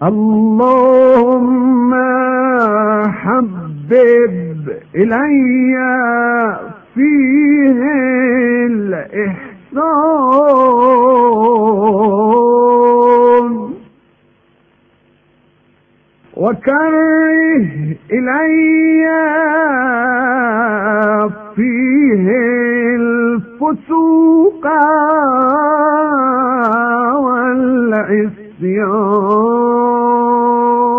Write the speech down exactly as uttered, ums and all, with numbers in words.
اللهم حبب إلي فيه الإحسان وكره إلي فيه الفسوق والعصيان